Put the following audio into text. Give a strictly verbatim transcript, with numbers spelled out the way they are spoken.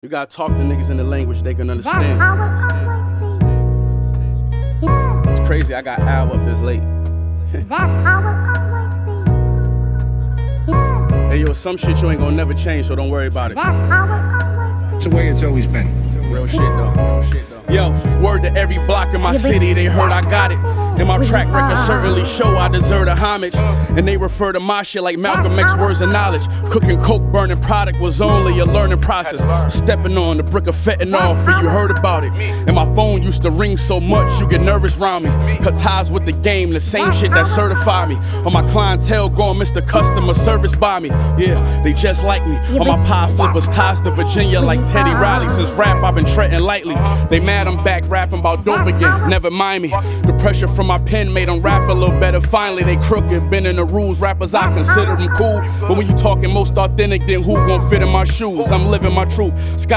You gotta talk to niggas in the language they can understand. That's how it always be. Yeah. It's crazy, I got Al up this late. That's how it always be. Yeah. Hey yo, some shit you ain't gonna never change, so don't worry about it. That's how it always be. It's the way it's always been. Real shit though. Real shit though. Yo, word to every block in my city, they heard I got it. And my track record certainly show I deserve the homage. And they refer to my shit like Malcolm X words of knowledge. Cooking coke, burning product was only a learning process. Stepping on the brick of fentanyl for you heard about it. And my phone used to ring so much you get nervous round me. Cut ties with the game, the same shit that certified me. On my clientele going Mister Customer Service by me. Yeah, they just like me. On my pie flippers, ties to Virginia like Teddy Riley. Since rap I've been treading lightly. They mad I'm back rapping about dope again, never mind me. The pressure from my pen made them rap a little better. Finally they crooked, been in the rules. Rappers I consider them cool, but when you talking most authentic, then who gon' fit in my shoes? I'm living my truth. Sky